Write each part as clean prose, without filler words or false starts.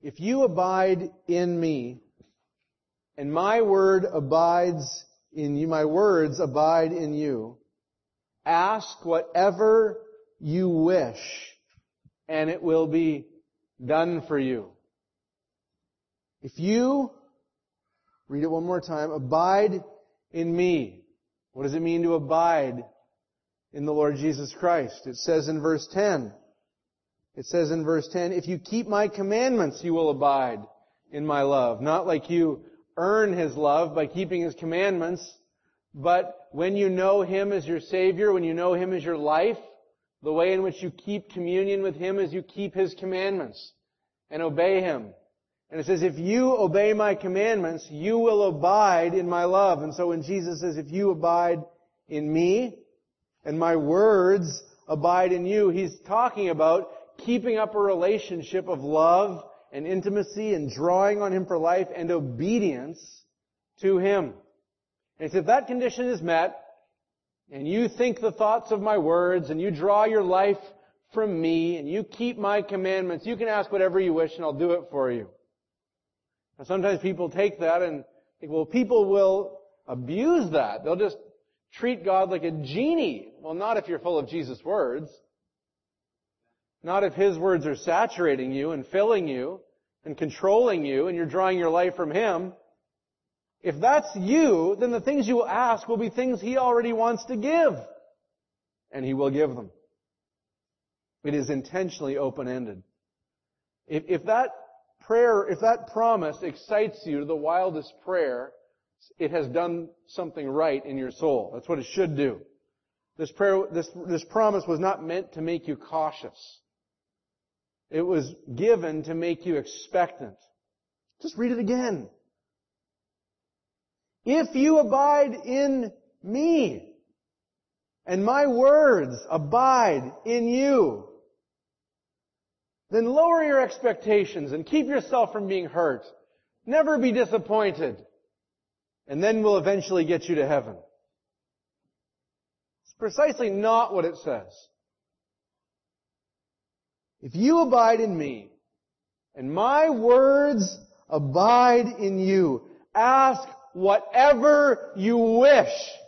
If you abide in me, and my word abides in you, my words abide in you, ask whatever you wish, and it will be done for you. If you, read it one more time, abide in me. What does it mean to abide in the Lord Jesus Christ? It says in verse 10, if you keep my commandments, you will abide in my love. Not like you earn His love by keeping His commandments, but when you know Him as your Savior, when you know Him as your life, the way in which you keep communion with Him is you keep His commandments and obey Him. And it says, if you obey my commandments, you will abide in my love. And so when Jesus says, if you abide in me, and my words abide in you, He's talking about keeping up a relationship of love and intimacy and drawing on Him for life and obedience to Him. And so if that condition is met, and you think the thoughts of my words, and you draw your life from me, and you keep my commandments, you can ask whatever you wish, and I'll do it for you. Now, sometimes people take that and think, well, people will abuse that. They'll just treat God like a genie. Well, not if you're full of Jesus' words. Not if His words are saturating you and filling you and controlling you and you're drawing your life from Him. If that's you, then the things you will ask will be things He already wants to give. And He will give them. It is intentionally open-ended. If that promise excites you to the wildest prayer, it has done something right in your soul. That's what it should do. This promise was not meant to make you cautious. It was given to make you expectant. Just read it again. If you abide in me, and my words abide in you, then lower your expectations and keep yourself from being hurt. Never be disappointed. And then we'll eventually get you to heaven. It's precisely not what it says. If you abide in me, and my words abide in you, ask whatever you wish,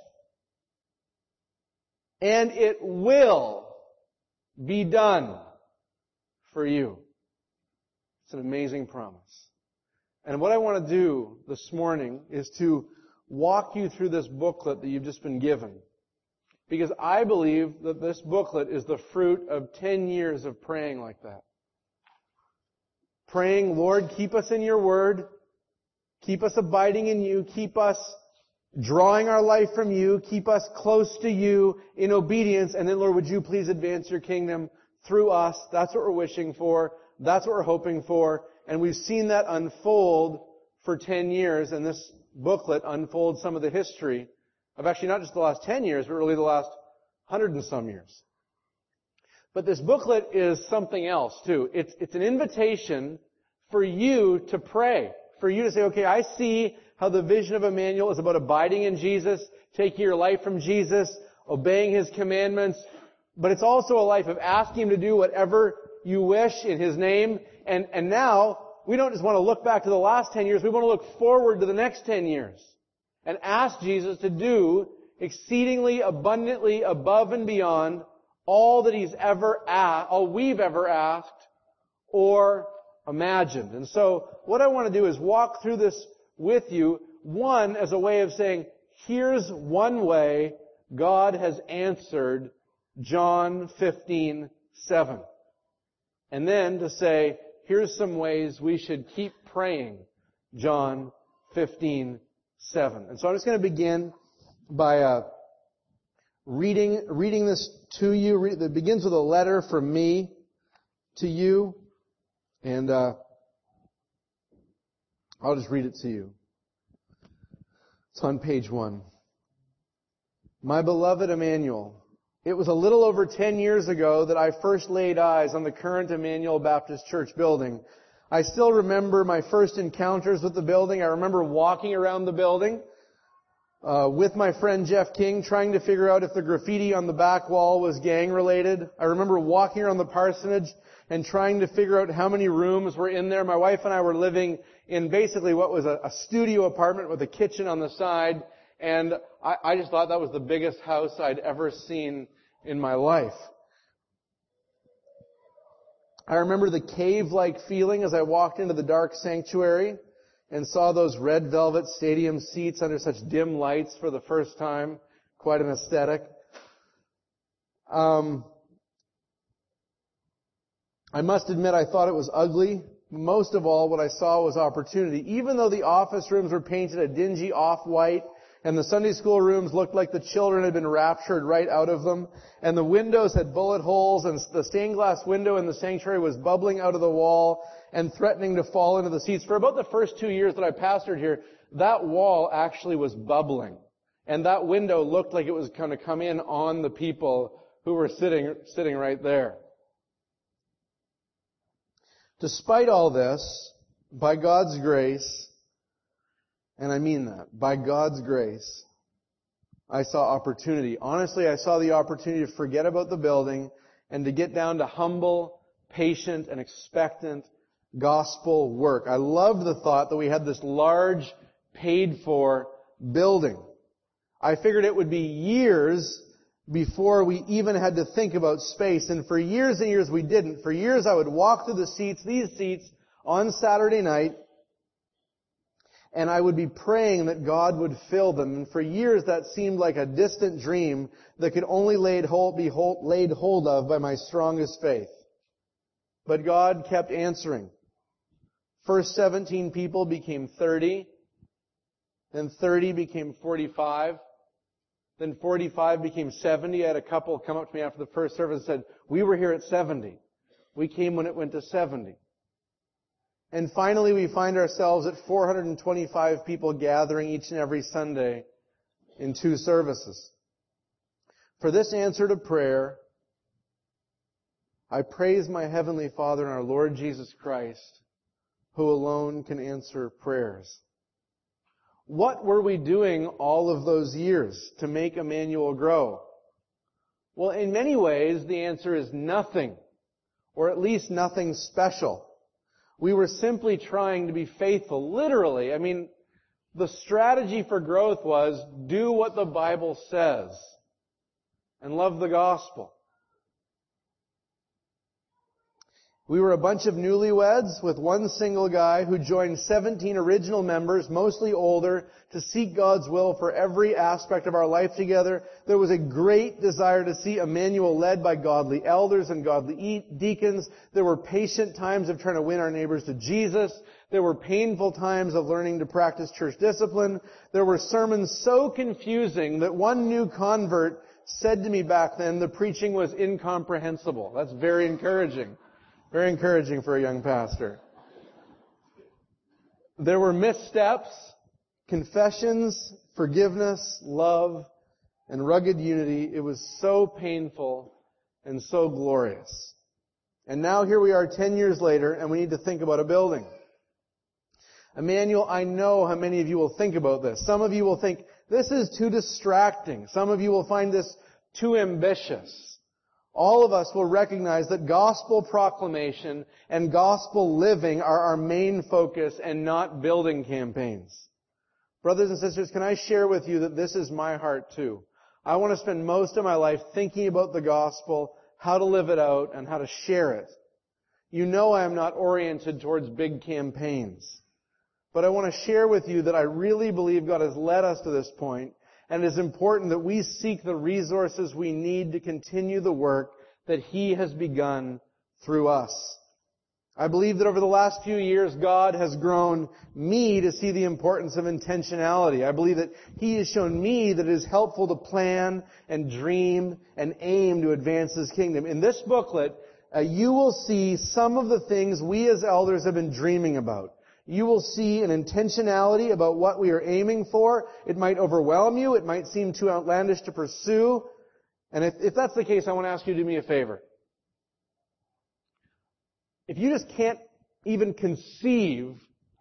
and it will be done for you. It's an amazing promise. And what I want to do this morning is to walk you through this booklet that you've just been given. Because I believe that this booklet is the fruit of 10 years of praying like that. Praying, Lord, keep us in your word. Keep us abiding in you. Keep us drawing our life from you. Keep us close to you in obedience. And then, Lord, would you please advance your kingdom through us? That's what we're wishing for. That's what we're hoping for. And we've seen that unfold for 10 years. And this booklet unfolds some of the history of actually not just the last 10 years, but really the last 100 and some years. But this booklet is something else too. It's an invitation for you to pray. For you to say, okay, I see how the vision of Emmanuel is about abiding in Jesus, taking your life from Jesus, obeying His commandments. But it's also a life of asking Him to do whatever you wish in His name. And now, we don't just want to look back to the last 10 years, we want to look forward to the next 10 years. And ask Jesus to do exceedingly abundantly above and beyond all that He's ever asked, all we've ever asked or imagined. And so what I want to do is walk through this with you, one, as a way of saying, here's one way God has answered John 15:7. And then to say, here's some ways we should keep praying John 15:7. And so I'm just going to begin by reading this to you. It begins with a letter from me to you. And I'll just read it to you. It's on page 1. My beloved Emmanuel, it was a little over 10 years ago that I first laid eyes on the current Emmanuel Baptist Church building. I still remember my first encounters with the building. I remember walking around the building. with my friend Jeff King, trying to figure out if the graffiti on the back wall was gang related. I remember walking around the parsonage and trying to figure out how many rooms were in there. My wife and I were living in basically what was a studio apartment with a kitchen on the side, and I just thought that was the biggest house I'd ever seen in my life. I remember the cave-like feeling as I walked into the dark sanctuary and saw those red velvet stadium seats under such dim lights for the first time. Quite an aesthetic. I must admit I thought it was ugly. Most of all, what I saw was opportunity. Even though the office rooms were painted a dingy off-white, and the Sunday school rooms looked like the children had been raptured right out of them, and the windows had bullet holes, and the stained glass window in the sanctuary was bubbling out of the wall and threatening to fall into the seats. For about the first 2 years that I pastored here, that wall actually was bubbling. And that window looked like it was going to come in on the people who were sitting right there. Despite all this, by God's grace, and I mean that, by God's grace, I saw opportunity. Honestly, I saw the opportunity to forget about the building and to get down to humble, patient, and expectant gospel work. I loved the thought that we had this large, paid-for building. I figured it would be years before we even had to think about space. And for years and years we didn't. For years I would walk through the seats, these seats, on Saturday night, and I would be praying that God would fill them. And for years that seemed like a distant dream that could only be laid hold of by my strongest faith. But God kept answering. First 17 people became 30. Then 30 became 45. Then 45 became 70. I had a couple come up to me after the first service and said, "We were here at 70. We came when it went to 70. And finally we find ourselves at 425 people gathering each and every Sunday in 2 services. For this answer to prayer, I praise my Heavenly Father and our Lord Jesus Christ, who alone can answer prayers. What were we doing all of those years to make Emmanuel grow? Well, in many ways, the answer is nothing, or at least nothing special. We were simply trying to be faithful, literally. I mean, the strategy for growth was do what the Bible says and love the gospel. We were a bunch of newlyweds with one single guy who joined 17 original members, mostly older, to seek God's will for every aspect of our life together. There was a great desire to see Emmanuel led by godly elders and godly deacons. There were patient times of trying to win our neighbors to Jesus. There were painful times of learning to practice church discipline. There were sermons so confusing that one new convert said to me back then, the preaching was incomprehensible. That's very encouraging. Very encouraging for a young pastor. There were missteps, confessions, forgiveness, love, and rugged unity. It was so painful and so glorious. And now here we are 10 years later, and we need to think about a building. Emmanuel, I know how many of you will think about this. Some of you will think, this is too distracting. Some of you will find this too ambitious. All of us will recognize that gospel proclamation and gospel living are our main focus and not building campaigns. Brothers and sisters, can I share with you that this is my heart too? I want to spend most of my life thinking about the gospel, how to live it out, and how to share it. You know I am not oriented towards big campaigns. But I want to share with you that I really believe God has led us to this point. And it is important that we seek the resources we need to continue the work that He has begun through us. I believe that over the last few years, God has grown me to see the importance of intentionality. I believe that He has shown me that it is helpful to plan and dream and aim to advance His kingdom. In this booklet, you will see some of the things we as elders have been dreaming about. You will see an intentionality about what we are aiming for. It might overwhelm you. It might seem too outlandish to pursue. And if that's the case, I want to ask you to do me a favor. If you just can't even conceive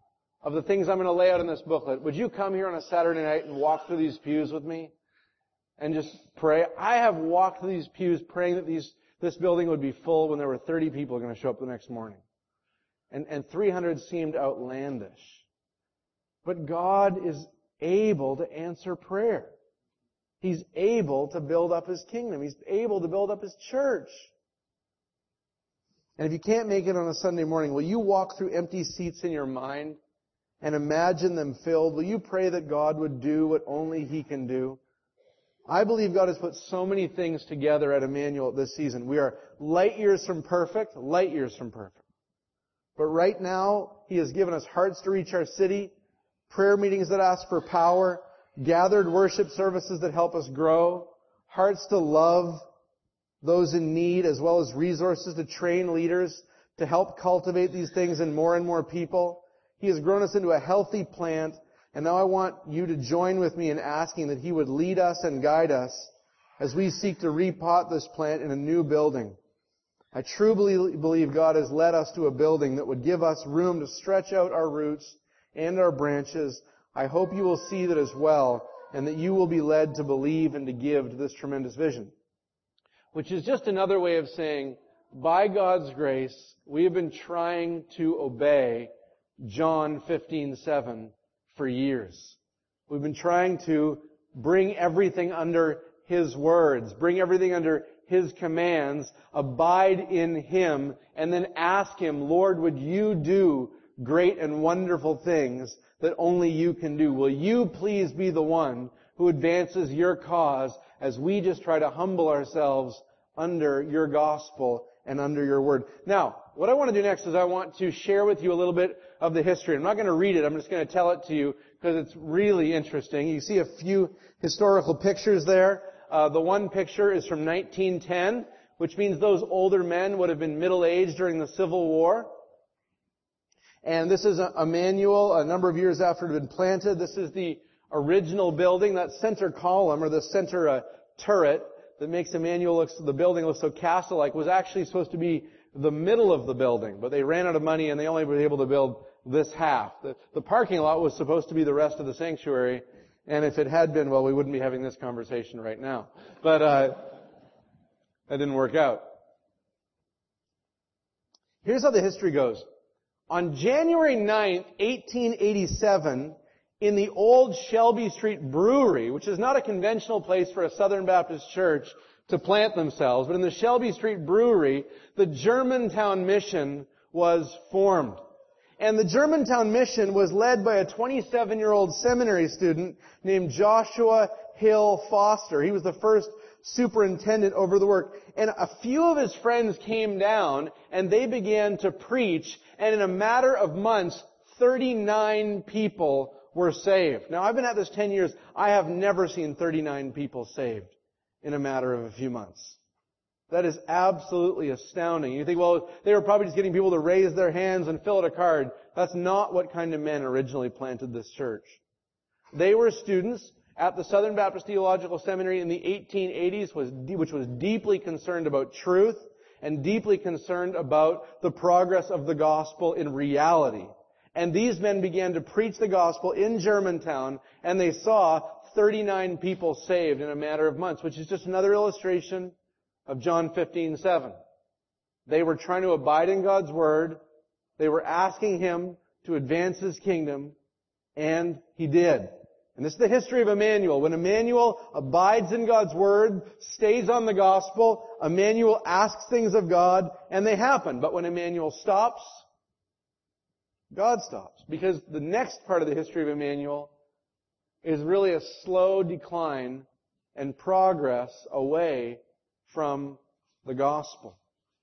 of the things I'm going to lay out in this booklet, would you come here on a Saturday night and walk through these pews with me and just pray? I have walked through these pews praying that this building would be full when there were 30 people going to show up the next morning. And 300 seemed outlandish. But God is able to answer prayer. He's able to build up His kingdom. He's able to build up His church. And if you can't make it on a Sunday morning, will you walk through empty seats in your mind and imagine them filled? Will you pray that God would do what only He can do? I believe God has put so many things together at Emmanuel this season. We are light years from perfect. But right now, He has given us hearts to reach our city, prayer meetings that ask for power, gathered worship services that help us grow, hearts to love those in need, as well as resources to train leaders to help cultivate these things in more and more people. He has grown us into a healthy plant, and now I want you to join with me in asking that He would lead us and guide us as we seek to repot this plant in a new building. I truly believe God has led us to a building that would give us room to stretch out our roots and our branches. I hope you will see that as well, and that you will be led to believe and to give to this tremendous vision. Which is just another way of saying, by God's grace, we have been trying to obey John 15:7 for years. We've been trying to bring everything under His words, bring everything under His commands, abide in Him, and then ask Him, Lord, would you do great and wonderful things that only you can do? Will you please be the one who advances your cause as we just try to humble ourselves under your gospel and under your word? Now, what I want to do next is I want to share with you a little bit of the history. I'm not going to read it. I'm just going to tell it to you because it's really interesting. You see a few historical pictures there. The one picture is from 1910, which means those older men would have been middle-aged during the Civil War. And this is Emmanuel, a number of years after it had been planted. This is the original building. That center column, or the center turret that makes the building look so castle-like, was actually supposed to be the middle of the building. But they ran out of money and they only were able to build this half. The parking lot was supposed to be the rest of the sanctuary. And if it had been, well, we wouldn't be having this conversation right now. But that didn't work out. Here's how the history goes. On January 9th, 1887, in the old Shelby Street Brewery, which is not a conventional place for a Southern Baptist church to plant themselves, but in the Shelby Street Brewery, the Germantown Mission was formed. And the Germantown Mission was led by a 27-year-old seminary student named Joshua Hill Foster. He was the first superintendent over the work. And a few of his friends came down and they began to preach. And in a matter of months, 39 people were saved. Now, I've been at this 10 years. I have never seen 39 people saved in a matter of a few months. That is absolutely astounding. You think, well, they were probably just getting people to raise their hands and fill out a card. That's not what kind of men originally planted this church. They were students at the Southern Baptist Theological Seminary in the 1880s, which was deeply concerned about truth and deeply concerned about the progress of the gospel in reality. And these men began to preach the gospel in Germantown, and they saw 39 people saved in a matter of months, which is just another illustration of John 15:7. They were trying to abide in God's word. They were asking Him to advance His kingdom, and He did. And this is the history of Emmanuel. When Emmanuel abides in God's word, stays on the gospel, Emmanuel asks things of God, and they happen. But when Emmanuel stops, God stops. Because the next part of the history of Emmanuel is really a slow decline and progress away from the gospel.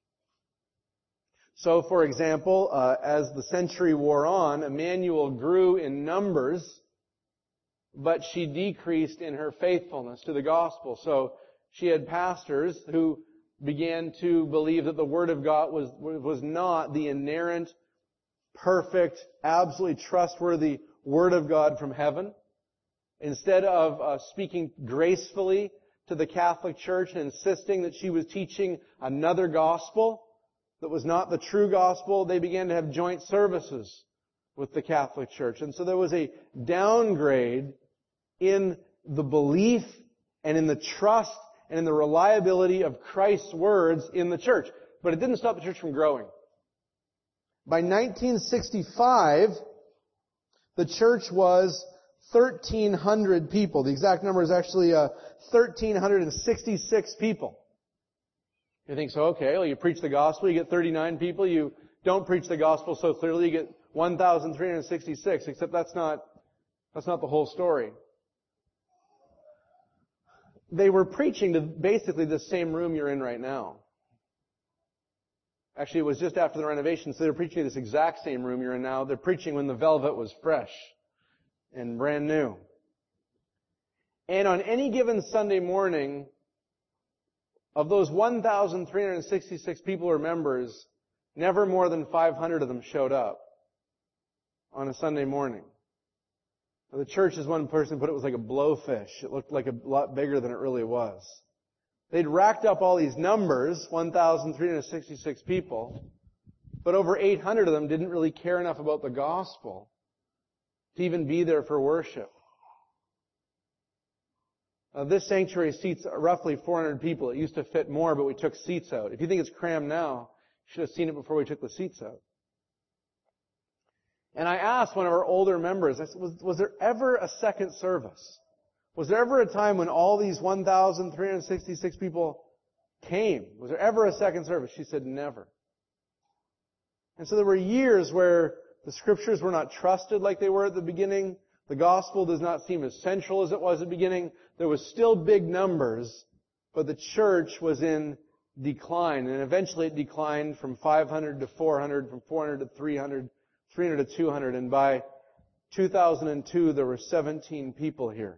So, for example, as the century wore on, Emmanuel grew in numbers, but she decreased in her faithfulness to the gospel. So she had pastors who began to believe that the Word of God was not the inerrant, perfect, absolutely trustworthy Word of God from heaven. Instead of speaking gracefully to the Catholic Church and insisting that she was teaching another gospel that was not the true gospel, they began to have joint services with the Catholic Church. And so there was a downgrade in the belief and in the trust and in the reliability of Christ's words in the church. But it didn't stop the church from growing. By 1965, the church was 1,300 people. The exact number is actually 1,366 people. You think, so okay, well, you preach the gospel, you get 39 people. You don't preach the gospel so clearly, you get 1,366. Except that's not the whole story. They were preaching to basically the same room you're in right now. Actually, it was just after the renovation, so they were preaching in this exact same room you're in now. They're preaching when the velvet was fresh and brand new. And on any given Sunday morning, of those 1,366 people who are members, never more than 500 of them showed up on a Sunday morning. Now, the church, as one person put it, was like a blowfish. It looked like a lot bigger than it really was. They'd racked up all these numbers, 1,366 people, but over 800 of them didn't really care enough about the gospel to even be there for worship. This sanctuary seats roughly 400 people. It used to fit more, but we took seats out. If you think it's crammed now, you should have seen it before we took the seats out. And I asked one of our older members, I said, was there ever a second service? Was there ever a time when all these 1,366 people came? Was there ever a second service? She said, never. And so there were years where the scriptures were not trusted like they were at the beginning. The gospel does not seem as central as it was at the beginning. There was still big numbers, but the church was in decline. And eventually it declined from 500 to 400, from 400 to 300, 300 to 200. And by 2002, there were 17 people here.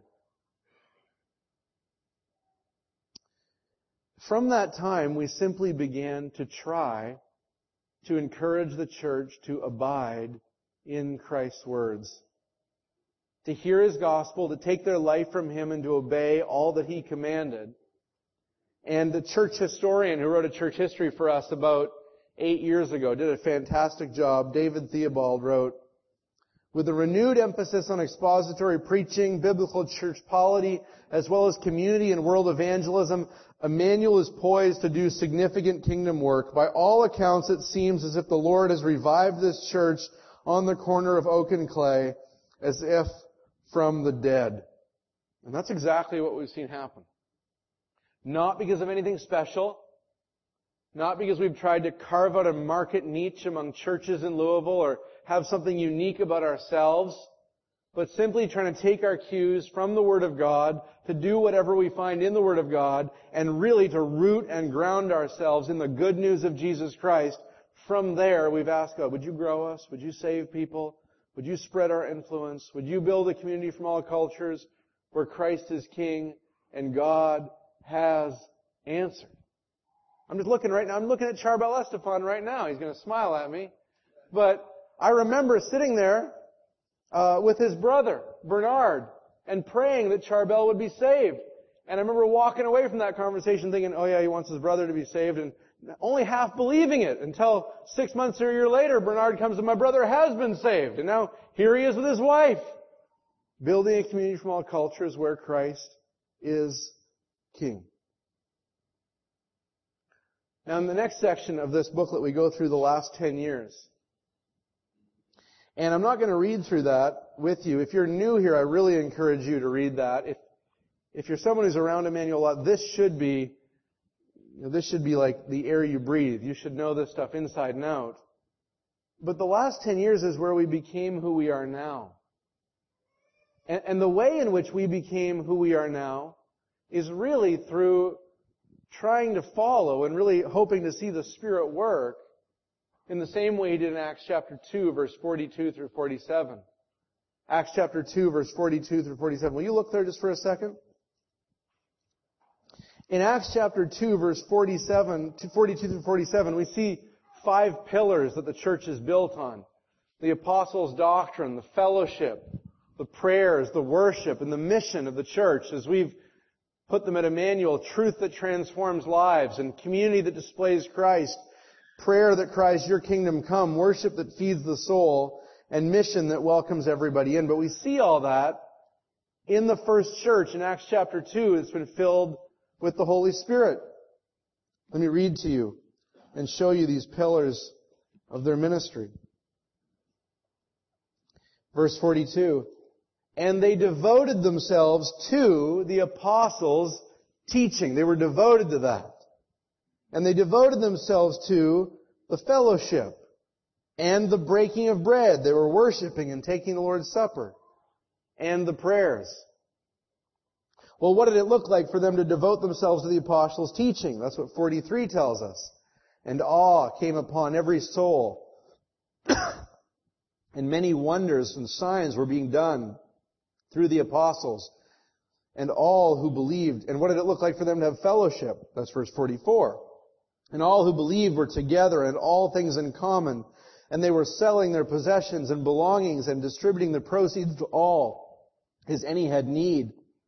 From that time, we simply began to try to encourage the church to abide in Christ's words, to hear His gospel, to take their life from Him and to obey all that He commanded. And the church historian who wrote a church history for us about 8 years ago did a fantastic job. David Theobald wrote, with a renewed emphasis on expository preaching, biblical church polity, as well as community and world evangelism, Emmanuel is poised to do significant kingdom work. By all accounts, it seems as if the Lord has revived this church on the corner of Oak and Clay, as if from the dead. And that's exactly what we've seen happen. Not because of anything special, not because we've tried to carve out a market niche among churches in Louisville or have something unique about ourselves, but simply trying to take our cues from the Word of God, to do whatever we find in the Word of God, and really to root and ground ourselves in the good news of Jesus Christ. From there, we've asked God, would you grow us? Would you save people? Would you spread our influence? Would you build a community from all cultures where Christ is King and God has answered? I'm just looking right now. I'm looking at Charbel Estefan right now. He's going to smile at me. But I remember sitting there with his brother, Bernard, and praying that Charbel would be saved. And I remember walking away from that conversation thinking, oh yeah, he wants his brother to be saved, and only half believing it until 6 months or a year later, Bernard comes and my brother has been saved. And now here he is with his wife, building a community from all cultures where Christ is King. Now in the next section of this booklet, we go through the last 10 years. And I'm not going to read through that with you. If you're new here, I really encourage you to read that. If you're someone who's around Emmanuel a lot, this should be like the air you breathe. You should know this stuff inside and out. But the last 10 years is where we became who we are now. And the way in which we became who we are now is really through trying to follow and really hoping to see the Spirit work in the same way He did in Acts chapter 2, verse 42 through 47. Acts chapter 2, verse 42 through 47. Will you look there just for a second? In Acts chapter 2, verse 42 through 47, we see 5 pillars that the church is built on. The apostles' doctrine, the fellowship, the prayers, the worship, and the mission of the church, as we've put them at Emmanuel: truth that transforms lives, and community that displays Christ, prayer that cries, your kingdom come, worship that feeds the soul, and mission that welcomes everybody in. But we see all that in the first church in Acts chapter 2. It's been filled with the Holy Spirit. Let me read to you and show you these pillars of their ministry. Verse 42. And they devoted themselves to the apostles' teaching. They were devoted to that. And they devoted themselves to the fellowship and the breaking of bread. They were worshiping and taking the Lord's Supper. And the prayers. Well, what did it look like for them to devote themselves to the apostles' teaching? That's what 43 tells us. And awe came upon every soul. And many wonders and signs were being done through the apostles and all who believed. And what did it look like for them to have fellowship? That's verse 44. And all who believed were together and all things in common. And they were selling their possessions and belongings and distributing the proceeds to all as any had need.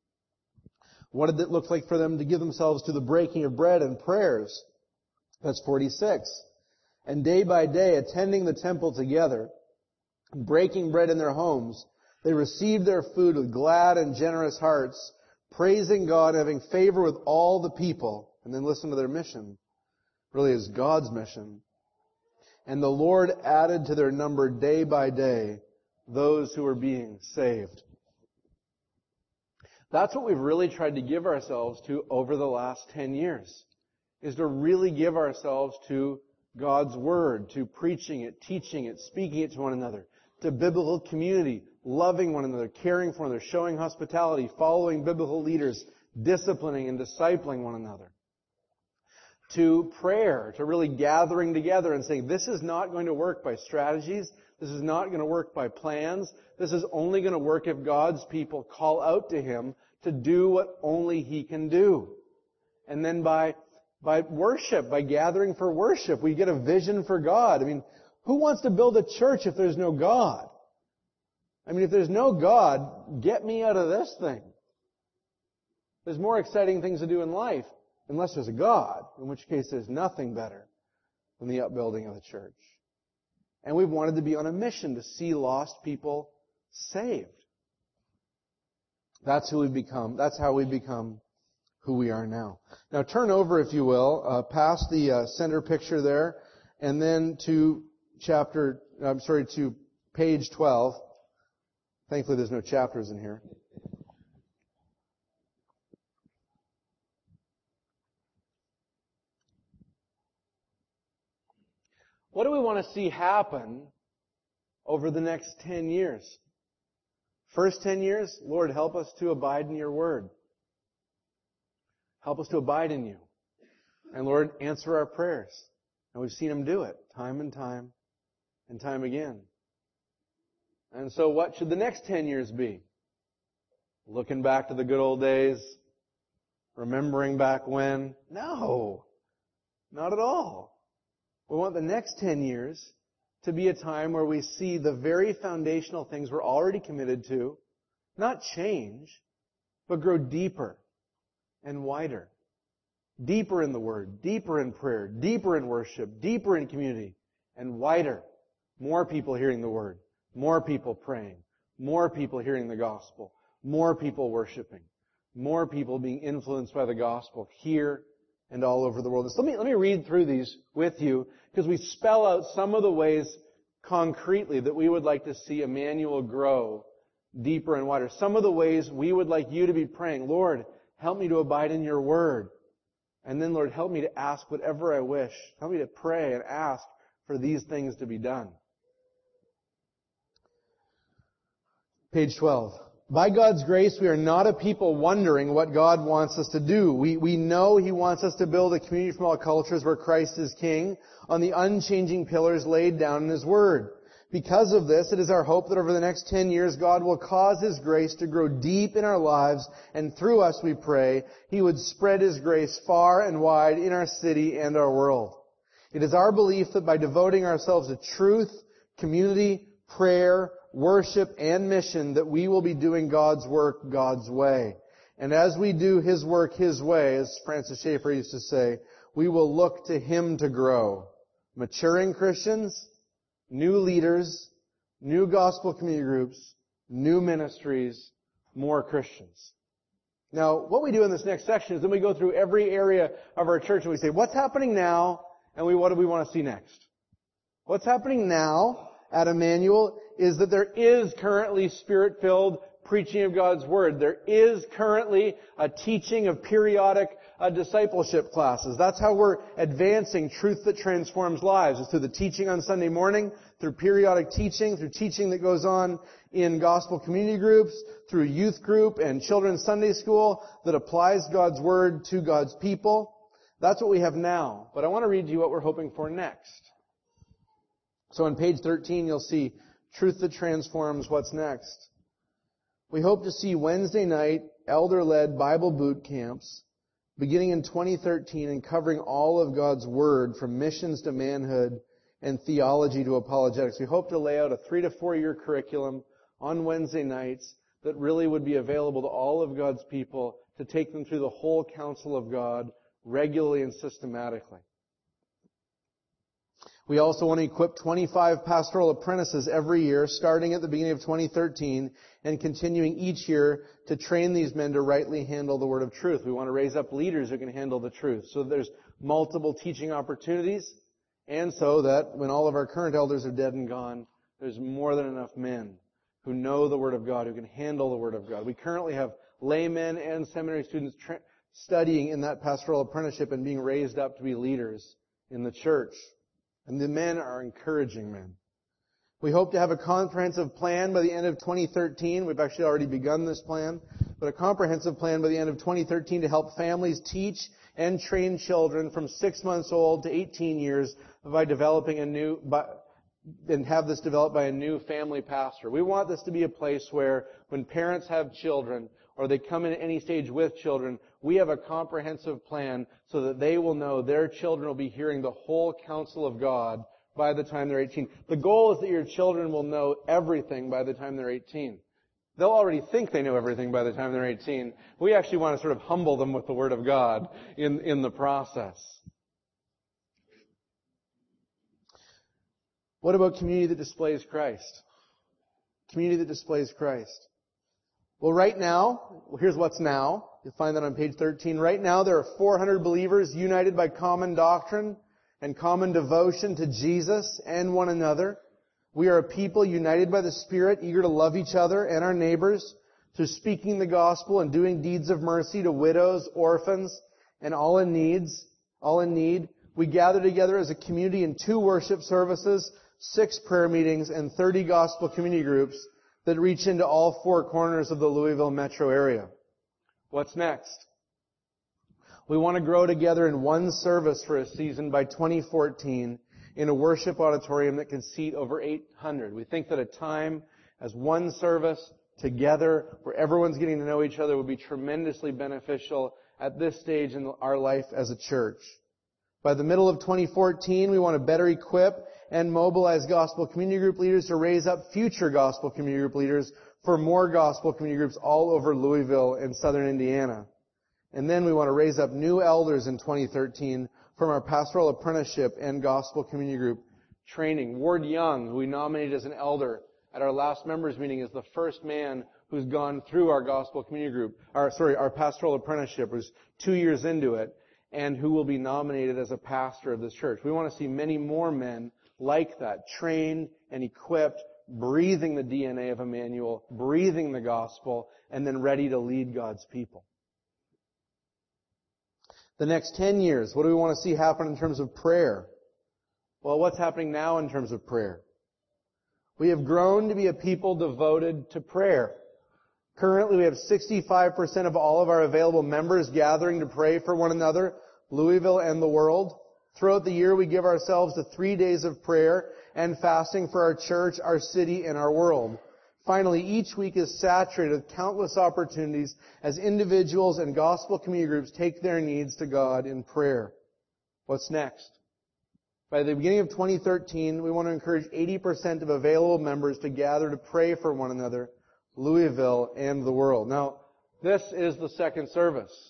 What did it look like for them to give themselves to the breaking of bread and prayers? That's 46. And day by day, attending the temple together, breaking bread in their homes, they received their food with glad and generous hearts, praising God, having favor with all the people. And then listen to their mission. Really is God's mission. And the Lord added to their number day by day those who were being saved. That's what we've really tried to give ourselves to over the last 10 years, is to really give ourselves to God's Word, to preaching it, teaching it, speaking it to one another, to biblical community, loving one another, caring for one another, showing hospitality, following biblical leaders, disciplining and discipling one another. To prayer, to really gathering together and saying, this is not going to work by strategies. This is not going to work by plans. This is only going to work if God's people call out to Him to do what only He can do. And then by worship, by gathering for worship, we get a vision for God. I mean, who wants to build a church if there's no God? I mean, if there's no God, get me out of this thing. There's more exciting things to do in life, unless there's a God, in which case there's nothing better than the upbuilding of the church. And we've wanted to be on a mission to see lost people saved. That's who we've become. That's how we've become who we are now. Now turn over, if you will, past the center picture there, and then to to page 12. Thankfully there's no chapters in here. What do we want to see happen over the next 10 years? First 10 years, Lord, help us to abide in your word. Help us to abide in you. And Lord, answer our prayers. And we've seen Him do it time and time and time again. And so what should the next 10 years be? Looking back to the good old days? Remembering back when? No, not at all. We want the next 10 years to be a time where we see the very foundational things we're already committed to, not change, but grow deeper and wider. Deeper in the Word, deeper in prayer, deeper in worship, deeper in community, and wider. More people hearing the Word, more people praying, more people hearing the gospel, more people worshiping, more people being influenced by the gospel here and all over the world. So let me read through these with you, because we spell out some of the ways concretely that we would like to see Emmanuel grow deeper and wider. Some of the ways we would like you to be praying, Lord, help me to abide in your word. And then, Lord, help me to ask whatever I wish. Help me to pray and ask for these things to be done. Page 12. By God's grace, we are not a people wondering what God wants us to do. We know He wants us to build a community from all cultures where Christ is King on the unchanging pillars laid down in His Word. Because of this, it is our hope that over the next 10 years, God will cause His grace to grow deep in our lives, and through us, we pray, He would spread His grace far and wide in our city and our world. It is our belief that by devoting ourselves to truth, community, prayer, worship, and mission, that we will be doing God's work God's way. And as we do His work His way, as Francis Schaeffer used to say, we will look to Him to grow. Maturing Christians, new leaders, new gospel community groups, new ministries, more Christians. Now, what we do in this next section is then we go through every area of our church and we say, what's happening now, and what do we want to see next? What's happening now at Emmanuel is that there is currently Spirit-filled preaching of God's Word. There is currently a teaching of periodic discipleship classes. That's how we're advancing truth that transforms lives. It's through the teaching on Sunday morning, through periodic teaching, through teaching that goes on in gospel community groups, through youth group and children's Sunday school that applies God's Word to God's people. That's what we have now. But I want to read you what we're hoping for next. So on page 13, you'll see truth that transforms what's next. We hope to see Wednesday night elder-led Bible boot camps beginning in 2013 and covering all of God's Word from missions to manhood and theology to apologetics. We hope to lay out a 3 to 4 year curriculum on Wednesday nights that really would be available to all of God's people to take them through the whole counsel of God regularly and systematically. We also want to equip 25 pastoral apprentices every year, starting at the beginning of 2013 and continuing each year to train these men to rightly handle the word of truth. We want to raise up leaders who can handle the truth. So there's multiple teaching opportunities, and so that when all of our current elders are dead and gone, there's more than enough men who know the Word of God, who can handle the Word of God. We currently have laymen and seminary students studying in that pastoral apprenticeship and being raised up to be leaders in the church. And the men are encouraging men. We hope to have a comprehensive plan by the end of 2013. We've actually already begun this plan, but a comprehensive plan by the end of 2013 to help families teach and train children from 6 months old to 18 years by developing and have this developed by a new family pastor. We want this to be a place where when parents have children or they come in at any stage with children, we have a comprehensive plan so that they will know their children will be hearing the whole counsel of God by the time they're 18. The goal is that your children will know everything by the time they're 18. They'll already think they know everything by the time they're 18. We actually want to sort of humble them with the Word of God in the process. What about community that displays Christ? Community that displays Christ. Well, right now, here's what's now. You'll find that on page 13. Right now, there are 400 believers united by common doctrine and common devotion to Jesus and one another. We are a people united by the Spirit, eager to love each other and our neighbors, through speaking the gospel and doing deeds of mercy to widows, orphans, and all in need. We gather together as a community in 2 worship services, 6 prayer meetings, and 30 gospel community groups that reach into all 4 corners of the Louisville metro area. What's next? We want to grow together in one service for a season by 2014 in a worship auditorium that can seat over 800. We think that a time as one service together where everyone's getting to know each other would be tremendously beneficial at this stage in our life as a church. By the middle of 2014, we want to better equip and mobilize gospel community group leaders to raise up future gospel community group leaders for more gospel community groups all over Louisville and southern Indiana. And then we want to raise up new elders in 2013 from our pastoral apprenticeship and gospel community group training. Ward Young, who we nominated as an elder at our last members meeting, is the first man who's gone through our gospel community group, our pastoral apprenticeship, who's 2 years into it, and who will be nominated as a pastor of this church. We want to see many more men like that, trained and equipped, breathing the DNA of Emmanuel, breathing the gospel, and then ready to lead God's people. The next 10 years, what do we want to see happen in terms of prayer? Well, what's happening now in terms of prayer? We have grown to be a people devoted to prayer. Currently, we have 65% of all of our available members gathering to pray for one another, Louisville and the world. Throughout the year, we give ourselves to 3 days of prayer and fasting for our church, our city, and our world. Finally, each week is saturated with countless opportunities as individuals and gospel community groups take their needs to God in prayer. What's next? By the beginning of 2013, we want to encourage 80% of available members to gather to pray for one another, Louisville, and the world. Now, this is the second service.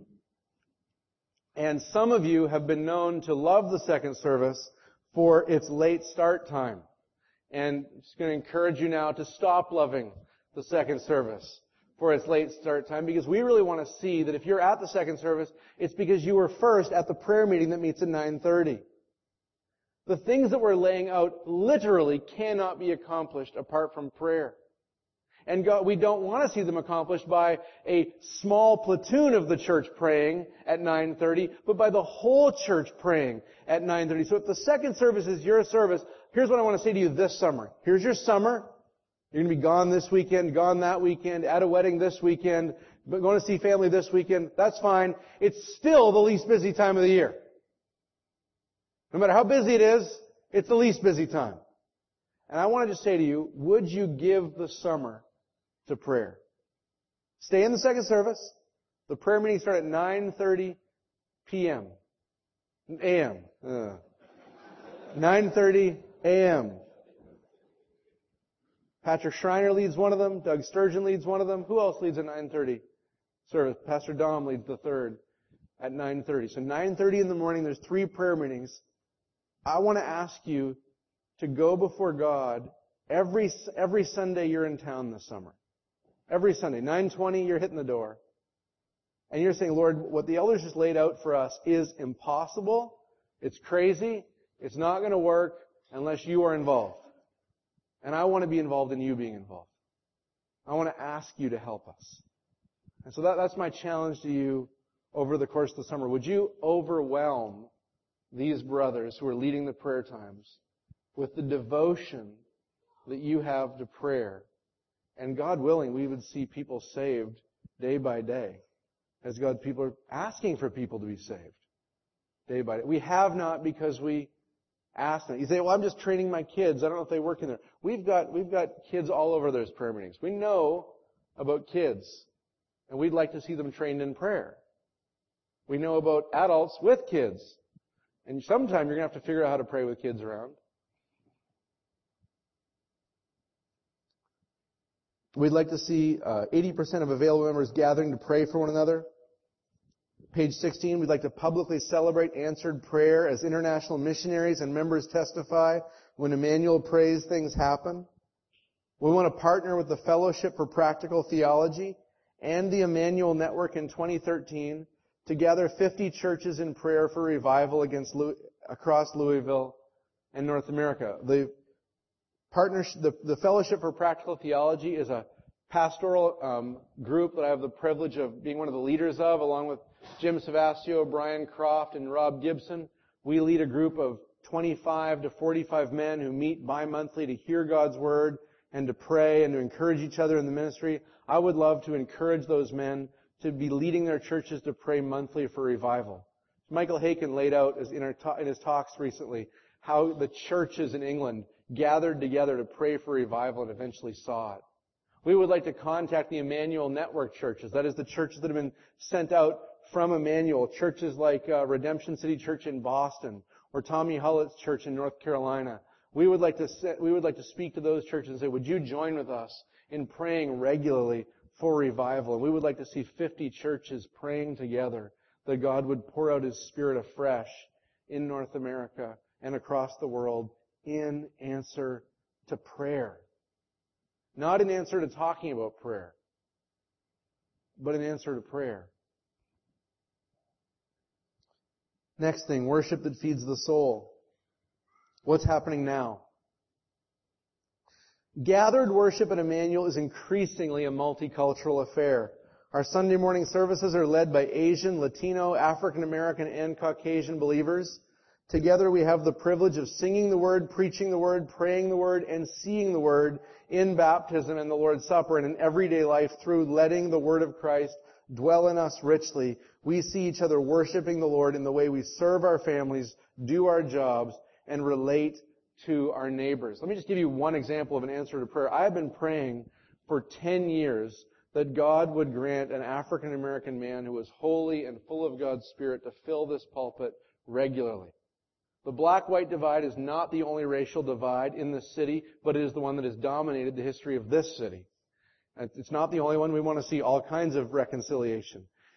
And some of you have been known to love the second service for its late start time. And I'm just going to encourage you now to stop loving the second service for its late start time, because we really want to see that if you're at the second service, it's because you were first at the prayer meeting that meets at 9:30. The things that we're laying out literally cannot be accomplished apart from prayer. And God, we don't want to see them accomplished by a small platoon of the church praying at 9:30, but by the whole church praying at 9:30. So if the second service is your service, here's what I want to say to you this summer. Here's your summer. You're going to be gone this weekend, gone that weekend, at a wedding this weekend, but going to see family this weekend. That's fine. It's still the least busy time of the year. No matter how busy it is, it's the least busy time. And I want to just say to you, would you give the summer to prayer? Stay in the second service. The prayer meetings start at 9:30 p.m. a.m. 9:30 a.m. Patrick Schreiner leads one of them. Doug Sturgeon leads one of them. Who else leads a 9:30 service? Pastor Dom leads the third at 9:30. So 9:30 in the morning, there's 3 prayer meetings. I want to ask you to go before God every Sunday you're in town this summer. Every Sunday, 9:20, you're hitting the door. And you're saying, Lord, what the elders just laid out for us is impossible. It's crazy. It's not going to work unless you are involved. And I want to be involved in you being involved. I want to ask you to help us. And so that's my challenge to you over the course of the summer. Would you overwhelm these brothers who are leading the prayer times with the devotion that you have to prayer? And God willing, we would see people saved day by day as God's people are asking for people to be saved day by day. We have not because we ask them. You say, well, I'm just training my kids. I don't know if they work in there. We've got kids all over those prayer meetings. We know about kids, and we'd like to see them trained in prayer. We know about adults with kids, and sometime you're going to have to figure out how to pray with kids around. We'd like to see 80% of available members gathering to pray for one another. Page 16, we'd like to publicly celebrate answered prayer as international missionaries and members testify when Emmanuel prays, things happen. We want to partner with the Fellowship for Practical Theology and the Emmanuel Network in 2013 to gather 50 churches in prayer for revival across Louisville and North America. The Fellowship for Practical Theology is a pastoral group that I have the privilege of being one of the leaders of, along with Jim Savastio, Brian Croft, and Rob Gibson. We lead a group of 25 to 45 men who meet bi-monthly to hear God's Word and to pray and to encourage each other in the ministry. I would love to encourage those men to be leading their churches to pray monthly for revival. Michael Haykin laid out in his talks recently how the churches in England gathered together to pray for revival and eventually saw it. We would like to contact the Emmanuel Network churches. That is the churches that have been sent out from Emmanuel. Churches like Redemption City Church in Boston or Tommy Hullett's church in North Carolina. We would like to speak to those churches and say, would you join with us in praying regularly for revival? And we would like to see 50 churches praying together that God would pour out His Spirit afresh in North America and across the world in answer to prayer. Not in answer to talking about prayer, but in answer to prayer. Next thing, worship that feeds the soul. What's happening now? Gathered worship at Emmanuel is increasingly a multicultural affair. Our Sunday morning services are led by Asian, Latino, African American, and Caucasian believers. Together we have the privilege of singing the Word, preaching the Word, praying the Word, and seeing the Word in baptism and the Lord's Supper and in everyday life through letting the Word of Christ dwell in us richly. We see each other worshiping the Lord in the way we serve our families, do our jobs, and relate to our neighbors. Let me just give you one example of an answer to prayer. I have been praying for 10 years that God would grant an African American man who was holy and full of God's Spirit to fill this pulpit regularly. The black-white divide is not the only racial divide in this city, but it is the one that has dominated the history of this city. It's not the only one. We want to see all kinds of reconciliation.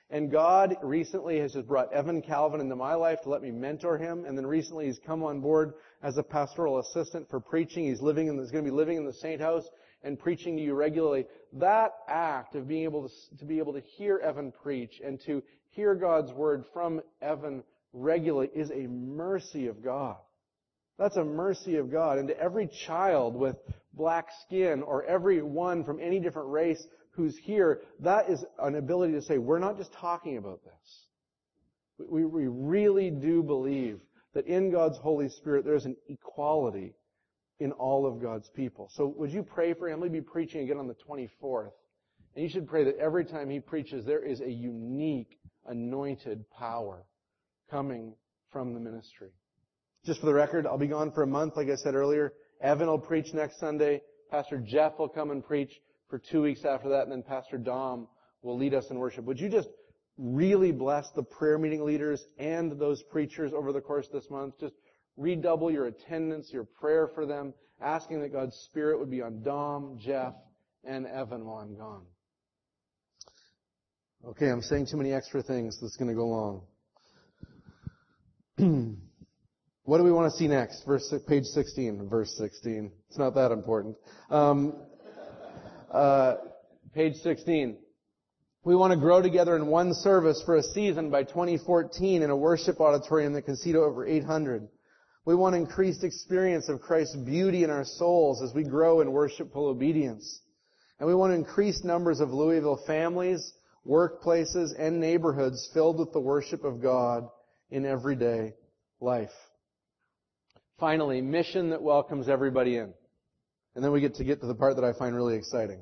And God recently has just brought Evan Calvin into my life to let me mentor him. And then recently he's come on board as a pastoral assistant for preaching. He's going to be living in the Saint House and preaching to you regularly. That act of being able to be able to hear Evan preach and to hear God's word from Evan regularly is a mercy of God. That's a mercy of God. And to every child with black skin or everyone from any different race who's here, that is an ability to say, we're not just talking about this. We really do believe that in God's Holy Spirit there's an equality in all of God's people. So would you pray for him? He'll be preaching again on the 24th. And you should pray that every time he preaches, there is a unique, anointed power coming from the ministry. Just for the record, I'll be gone for a month, like I said earlier. Evan will preach next Sunday. Pastor Jeff will come and preach for 2 weeks after that, and then Pastor Dom will lead us in worship. Would you just really bless the prayer meeting leaders and those preachers over the course of this month? Just redouble your attendance, your prayer for them, asking that God's Spirit would be on Dom, Jeff, and Evan while I'm gone. Okay, I'm saying too many extra things. That's going to go long. What do we want to see next? Page 16, verse 16. It's not that important. Page 16. We want to grow together in one service for a season by 2014 in a worship auditorium that can seat over 800. We want increased experience of Christ's beauty in our souls as we grow in worshipful obedience. And we want increased numbers of Louisville families, workplaces, and neighborhoods filled with the worship of God in everyday life. Finally, mission that welcomes everybody in. And then we get to the part that I find really exciting.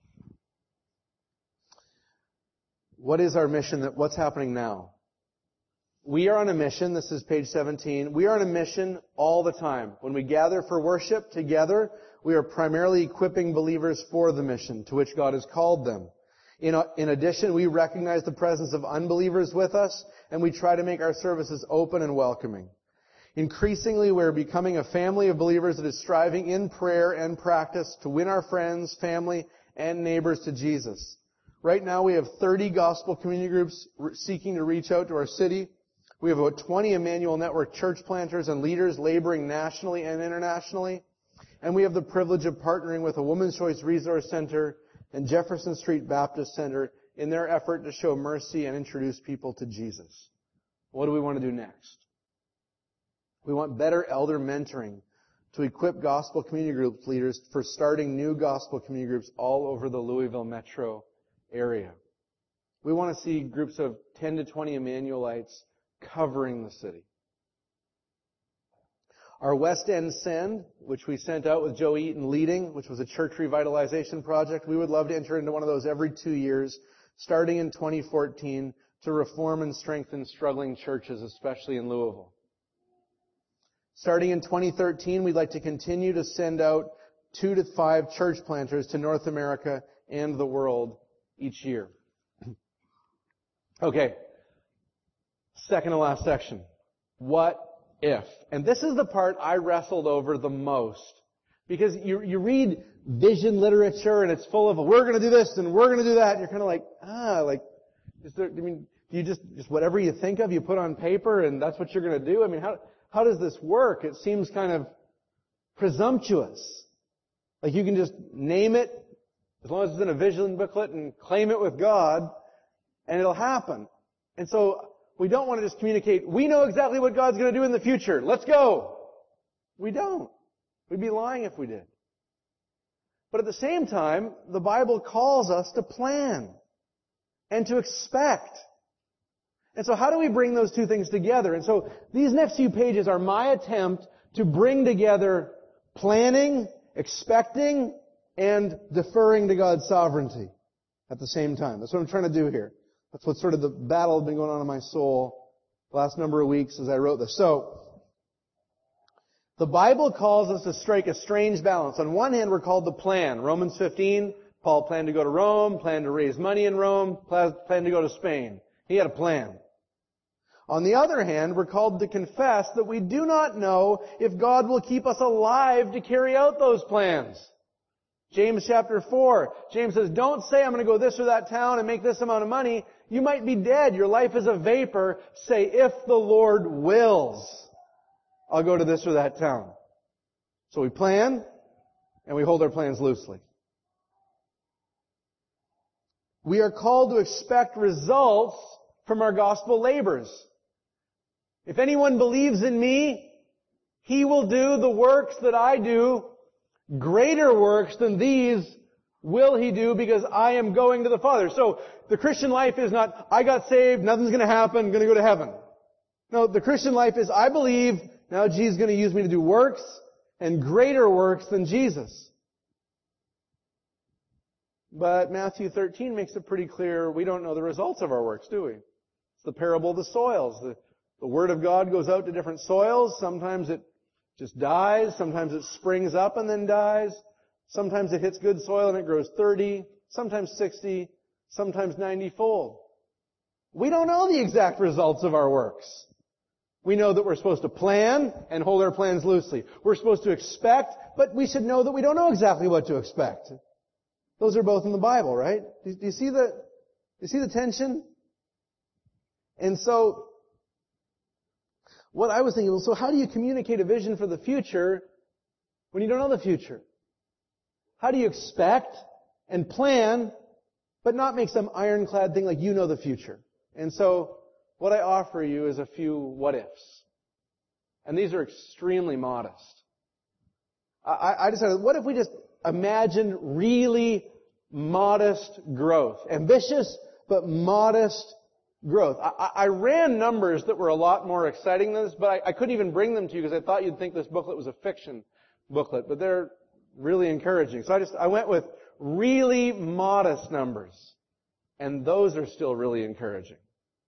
What is our mission? What's happening now? We are on a mission. This is page 17. We are on a mission all the time. When we gather for worship together, we are primarily equipping believers for the mission to which God has called them. In addition, we recognize the presence of unbelievers with us, and we try to make our services open and welcoming. Increasingly, we're becoming a family of believers that is striving in prayer and practice to win our friends, family, and neighbors to Jesus. Right now, we have 30 gospel community groups seeking to reach out to our city. We have about 20 Emmanuel Network church planters and leaders laboring nationally and internationally. And we have the privilege of partnering with a Women's Choice Resource Center and Jefferson Street Baptist Center in their effort to show mercy and introduce people to Jesus. What do we want to do next? We want better elder mentoring to equip gospel community group leaders for starting new gospel community groups all over the Louisville metro area. We want to see groups of 10 to 20 Emmanuelites covering the city. Our West End Send, which we sent out with Joe Eaton leading, which was a church revitalization project, we would love to enter into one of those every 2 years, starting in 2014, to reform and strengthen struggling churches, especially in Louisville. Starting in 2013, we'd like to continue to send out 2 to 5 church planters to North America and the world each year. Okay. Second to last section. What if? And this is the part I wrestled over the most. Because you read vision literature and it's full of, we're going to do this and we're going to do that. And you're kind of like, do you just whatever you think of, you put on paper and that's what you're going to do? I mean, how does this work? It seems kind of presumptuous. Like you can just name it, as long as it's in a vision booklet, and claim it with God, and it'll happen. And so we don't want to just communicate, we know exactly what God's going to do in the future. Let's go. We don't. We'd be lying if we did. But at the same time, the Bible calls us to plan and to expect. And so how do we bring those two things together? And so these next few pages are my attempt to bring together planning, expecting, and deferring to God's sovereignty at the same time. That's what I'm trying to do here. That's what sort of the battle has been going on in my soul the last number of weeks as I wrote this. So, the Bible calls us to strike a strange balance. On one hand, we're called to plan. Romans 15, Paul planned to go to Rome, planned to raise money in Rome, planned to go to Spain. He had a plan. On the other hand, we're called to confess that we do not know if God will keep us alive to carry out those plans. James chapter 4, James says, don't say I'm going to go this or that town and make this amount of money You might be dead. Your life is a vapor. Say, if the Lord wills, I'll go to this or that town. So we plan, and we hold our plans loosely. We are called to expect results from our gospel labors. If anyone believes in me, he will do the works that I do. Greater works than these will he do, because I am going to the Father. So the Christian life is not, I got saved, nothing's going to happen, I'm going to go to heaven. No, the Christian life is, I believe, now Jesus is going to use me to do works, and greater works than Jesus. But Matthew 13 makes it pretty clear we don't know the results of our works, do we? It's the parable of the soils. The Word of God goes out to different soils. Sometimes it just dies. Sometimes it springs up and then dies. Sometimes it hits good soil and it grows 30, sometimes 60, sometimes 90-fold. We don't know the exact results of our works. We know that we're supposed to plan and hold our plans loosely. We're supposed to expect, but we should know that we don't know exactly what to expect. Those are both in the Bible, right? Do you see the tension? And so, what I was thinking, well, so how do you communicate a vision for the future when you don't know the future? How do you expect and plan, but not make some ironclad thing like you know the future? And so, what I offer you is a few what-ifs. And these are extremely modest. I decided, what if we just imagined really modest growth? Ambitious, but modest growth. I ran numbers that were a lot more exciting than this, but I couldn't even bring them to you because I thought you'd think this booklet was a fiction booklet. But they're really encouraging. So I went with really modest numbers. And those are still really encouraging.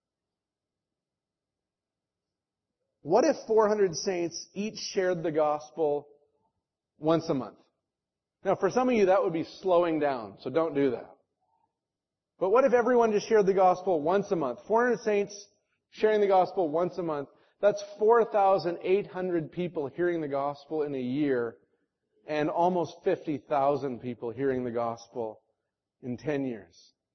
What if 400 saints each shared the gospel once a month? Now, for some of you, that would be slowing down, so don't do that. But what if everyone just shared the gospel once a month? 400 saints sharing the gospel once a month. That's 4,800 people hearing the gospel in a year, and almost 50,000 people hearing the gospel in 10 years.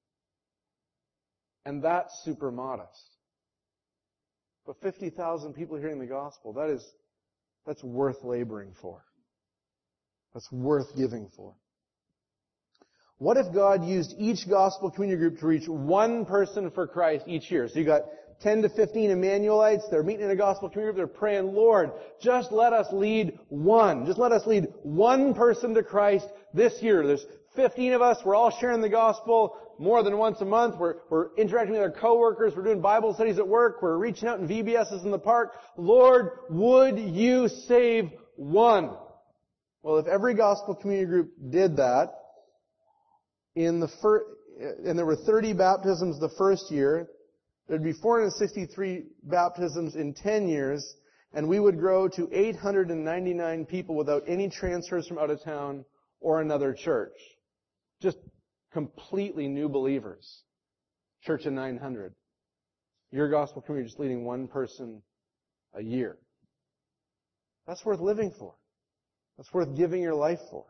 And that's super modest. But 50,000 people hearing the gospel, that's worth laboring for. That's worth giving for. What if God used each gospel community group to reach one person for Christ each year? So you got 10 to 15 Emmanuelites, they're meeting in a gospel community group, they're praying, Lord, just let us lead one. Just let us lead one person to Christ this year. There's 15 of us, we're all sharing the gospel more than once a month. We're interacting with our coworkers. We're doing Bible studies at work. We're reaching out in VBSs in the park. Lord, would you save one? Well, if every gospel community group did that, and there were 30 baptisms the first year, there'd be 463 baptisms in 10 years, and we would grow to 899 people without any transfers from out of town or another church. Just completely new believers. Church of 900. Your gospel community just leading one person a year. That's worth living for. That's worth giving your life for.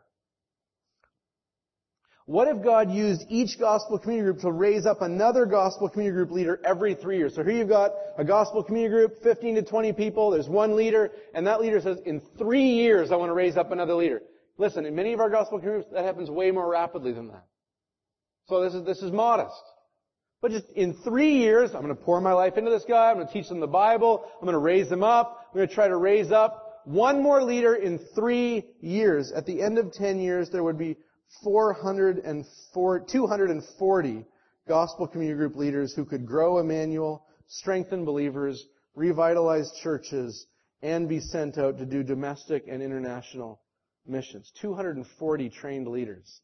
What if God used each gospel community group to raise up another gospel community group leader every 3 years? So here you've got a gospel community group, 15 to 20 people, there's one leader, and that leader says, in 3 years I want to raise up another leader. Listen, in many of our gospel community groups, that happens way more rapidly than that. So this is modest. But just in 3 years, I'm going to pour my life into this guy. I'm going to teach them the Bible. I'm going to raise them up. I'm going to try to raise up one more leader in 3 years. At the end of 10 years, there would be 240 gospel community group leaders who could grow Emmanuel, strengthen believers, revitalize churches, and be sent out to do domestic and international missions. 240 trained leaders.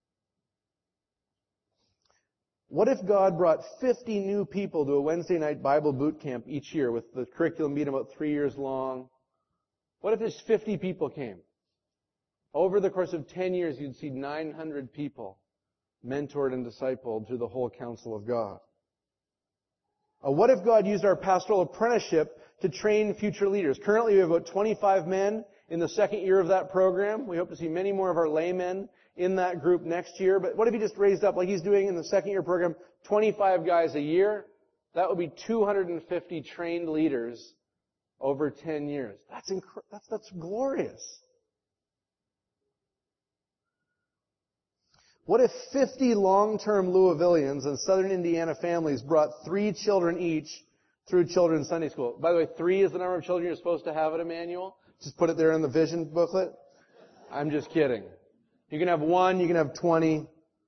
What if God brought 50 new people to a Wednesday night Bible boot camp each year with the curriculum being about 3 years long? What if just 50 people came? Over the course of 10 years, you'd see 900 people mentored and discipled through the whole counsel of God. What if God used our pastoral apprenticeship to train future leaders? Currently, we have about 25 men in the second year of that program. We hope to see many more of our laymen in that group next year. But what if he just raised up, like he's doing in the second year program, 25 guys a year? That would be 250 trained leaders over 10 years. That's glorious. What if 50 long-term Louisvillians and Southern Indiana families brought 3 children each through children's Sunday school? By the way, 3 is the number of children you're supposed to have at Emmanuel. Just put it there in the vision booklet. I'm just kidding. You can have 1, you can have 20.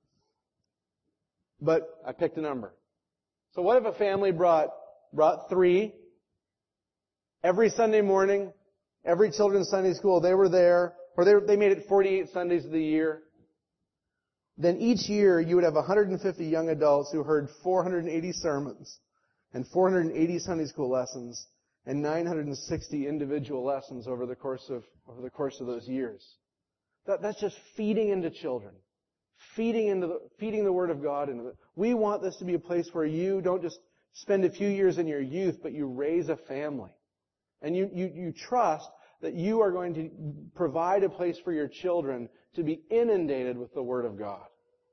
But I picked a number. So what if a family brought 3 every Sunday morning, every children's Sunday school, they were there, or they made it 48 Sundays of the year. Then each year you would have 150 young adults who heard 480 sermons and 480 Sunday school lessons and 960 individual lessons over the course of those years. That's just feeding into children. Feeding the Word of God into it. We want this to be a place where you don't just spend a few years in your youth, but you raise a family. And you trust that you are going to provide a place for your children to be inundated with the Word of God.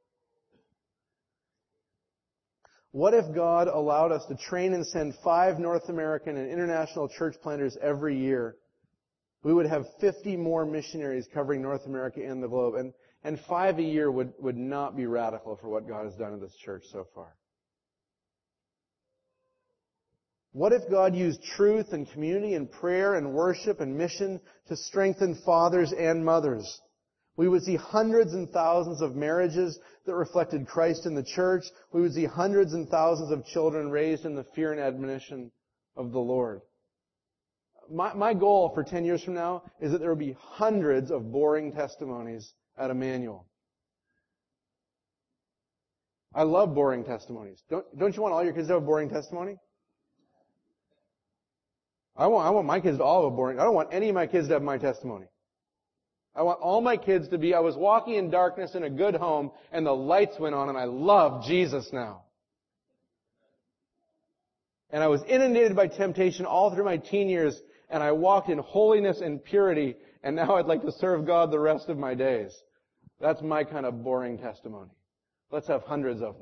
What if God allowed us to train and send 5 North American and international church planters every year? We would have 50 more missionaries covering North America and the globe. And 5 a year would not be radical for what God has done in this church so far. What if God used truth and community and prayer and worship and mission to strengthen fathers and mothers? We would see hundreds and thousands of marriages that reflected Christ in the church. We would see hundreds and thousands of children raised in the fear and admonition of the Lord. My goal for 10 years from now is that there will be hundreds of boring testimonies at Emmanuel. I love boring testimonies. Don't you want all your kids to have a boring testimony? I want my kids to all have a boring. I don't want any of my kids to have my testimony. I want all my kids to be, I was walking in darkness in a good home and the lights went on and I love Jesus now. And I was inundated by temptation all through my teen years and I walked in holiness and purity and now I'd like to serve God the rest of my days. That's my kind of boring testimony. Let's have hundreds of them.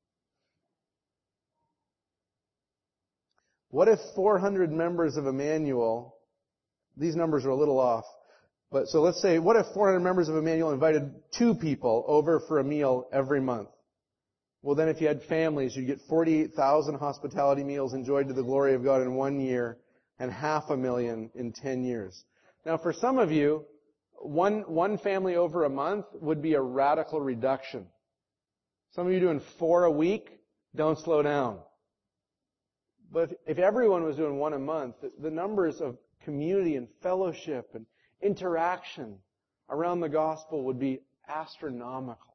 What if 400 members of Emmanuel, these numbers are a little off, but so let's say, what if 400 members of Emmanuel invited 2 people over for a meal every month? Well, then if you had families, you'd get 48,000 hospitality meals enjoyed to the glory of God in 1 year and 500,000 in 10 years. Now, for some of you, one family over a month would be a radical reduction. Some of you doing 4 a week, don't slow down. But if everyone was doing 1 a month, the numbers of community and fellowship and interaction around the gospel would be astronomical.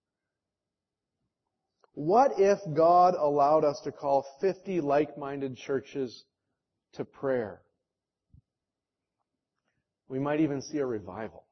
What if God allowed us to call 50 like-minded churches to prayer? We might even see a revival.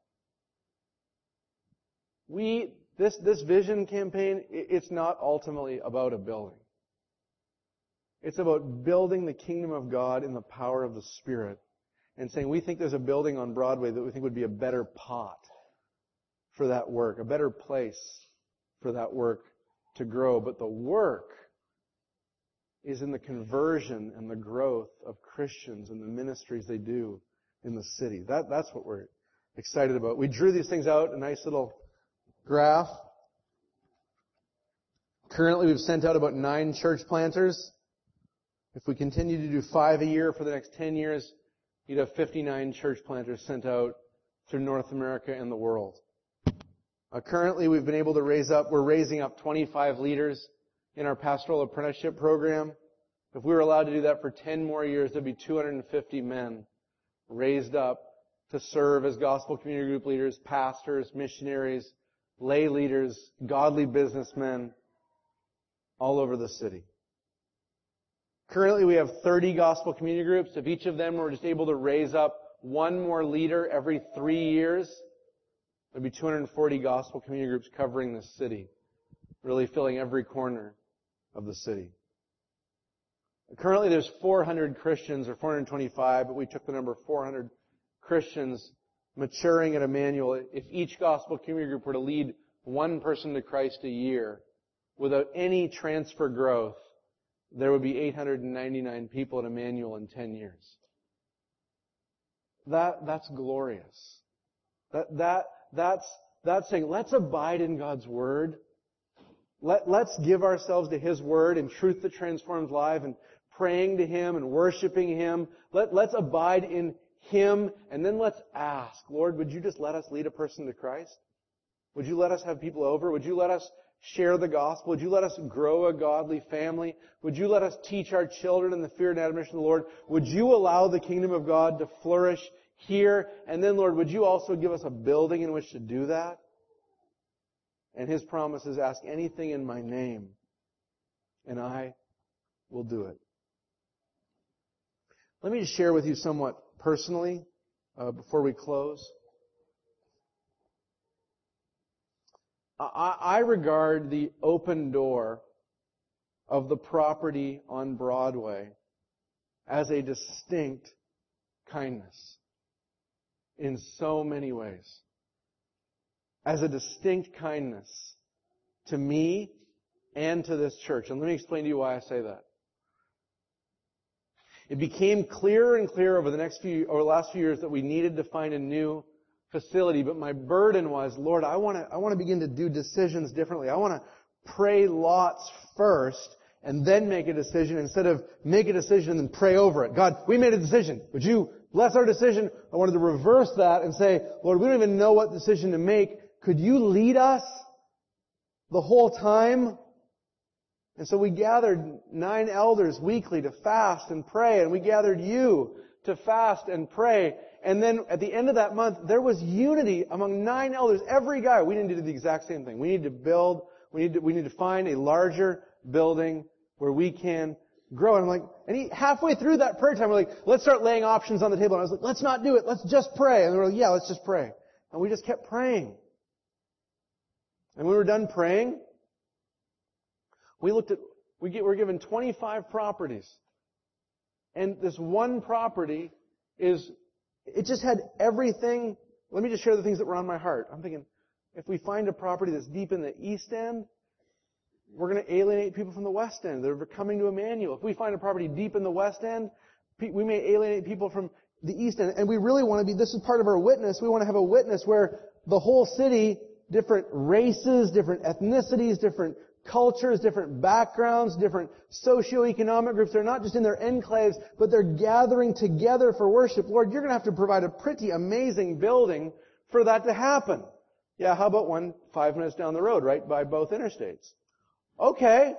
This vision campaign, it's not ultimately about a building. It's about building the kingdom of God in the power of the Spirit and saying we think there's a building on Broadway that we think would be a better pot for that work, a better place for that work to grow. But the work is in the conversion and the growth of Christians and the ministries they do in the city. That's what we're excited about. We drew these things out, a nice little graph. Currently, we've sent out about 9 church planters. If we continue to do 5 a year for the next 10 years, you'd have 59 church planters sent out through North America and the world. Currently, we've been able to we're raising up 25 leaders in our pastoral apprenticeship program. If we were allowed to do that for 10 more years, there'd be 250 men raised up to serve as gospel community group leaders, pastors, missionaries, lay leaders, godly businessmen all over the city. Currently, we have 30 gospel community groups. If each of them were just able to raise up 1 more leader every 3 years, there'd be 240 gospel community groups covering this city, really filling every corner of the city. Currently, there's 400 Christians, or 425, but we took the number 400 Christians maturing at Emmanuel, if each gospel community group were to lead one person to Christ a year without any transfer growth, there would be 899 people at Emmanuel in 10 years. That's glorious. That's saying, let's abide in God's Word. Let's give ourselves to His Word and truth that transforms life and praying to Him and worshiping Him. Let's abide in Him, and then let's ask, Lord, would you just let us lead a person to Christ? Would you let us have people over? Would you let us share the gospel? Would you let us grow a godly family? Would you let us teach our children in the fear and admonition of the Lord? Would you allow the kingdom of God to flourish here? And then, Lord, would you also give us a building in which to do that? And His promise is, ask anything in my name, and I will do it. Let me just share with you somewhat personally before we close. I regard the open door of the property on Broadway as a distinct kindness in so many ways. As a distinct kindness to me and to this church. And let me explain to you why I say that. It became clearer and clearer over the last few years that we needed to find a new facility, but my burden was, Lord, I want to begin to do decisions differently. I want to pray lots first and then make a decision instead of make a decision and then pray over it. God, we made a decision. Would you bless our decision? I wanted to reverse that and say, Lord, we don't even know what decision to make. Could you lead us the whole time? And so we gathered 9 elders weekly to fast and pray, and we gathered you to fast and pray. And then at the end of that month, there was unity among 9 elders. Every guy, we didn't do the exact same thing. We need to build, we need to find a larger building where we can grow. And I'm like, halfway through that prayer time, we're like, let's start laying options on the table. And I was like, let's not do it. Let's just pray. And they were like, yeah, let's just pray. And we just kept praying. And when we were done praying, we were given 25 properties. And this one property it just had everything. Let me just share the things that were on my heart. I'm thinking, if we find a property that's deep in the East End, we're going to alienate people from the West End. They're coming to Emmanuel. If we find a property deep in the West End, we may alienate people from the East End. And we really want to this is part of our witness. We want to have a witness where the whole city, different races, different ethnicities, different cultures, different backgrounds, different socioeconomic groups. They're not just in their enclaves, but they're gathering together for worship. Lord, you're going to have to provide a pretty amazing building for that to happen. Yeah, how about one 5 minutes down the road, right by both interstates? Okay.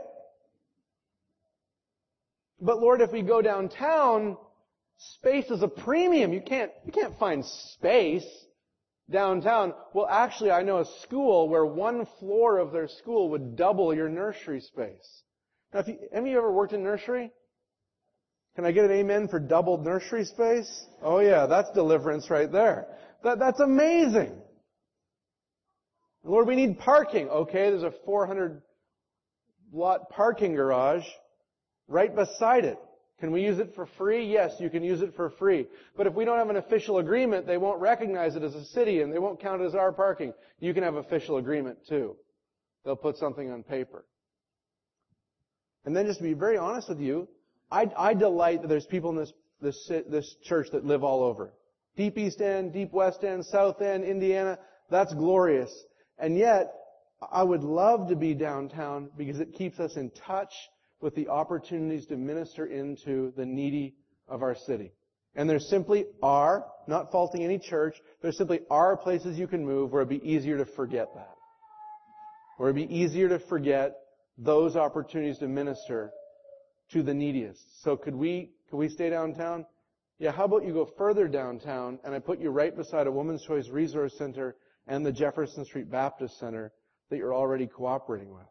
But Lord, if we go downtown, space is a premium. You can't find space downtown. Well, actually, I know a school where one floor of their school would double your nursery space. Now, have you ever worked in nursery? Can I get an amen for doubled nursery space? Oh yeah, that's deliverance right there. That's amazing. Lord, we need parking. Okay, there's a 400-lot parking garage right beside it. Can we use it for free? Yes, you can use it for free. But if we don't have an official agreement, they won't recognize it as a city and they won't count it as our parking. You can have official agreement too. They'll put something on paper. And then just to be very honest with you, I delight that there's people in this church that live all over. Deep East End, Deep West End, South End, Indiana. That's glorious. And yet, I would love to be downtown because it keeps us in touch with the opportunities to minister into the needy of our city. And there simply are, not faulting any church, there simply are places you can move where it'd be easier to forget that. Where it'd be easier to forget those opportunities to minister to the neediest. So could we stay downtown? Yeah, how about you go further downtown and I put you right beside a Women's Choice Resource Center and the Jefferson Street Baptist Center that you're already cooperating with.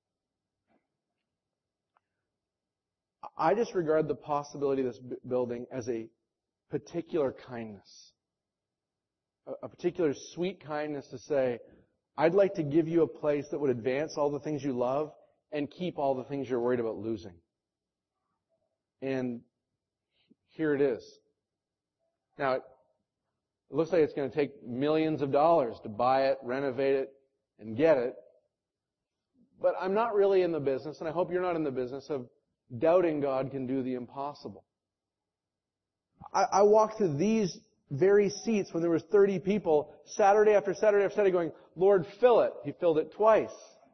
I just regard the possibility of this building as a particular kindness. A particular sweet kindness to say, I'd like to give you a place that would advance all the things you love and keep all the things you're worried about losing. And here it is. Now, It looks like it's going to take millions of dollars to buy it, renovate it, and get it. But I'm not really in the business, and I hope you're not in the business of doubting God can do the impossible. I walked through these very seats when there was 30 people, Saturday after Saturday after Saturday, going, Lord, fill it. He filled it twice.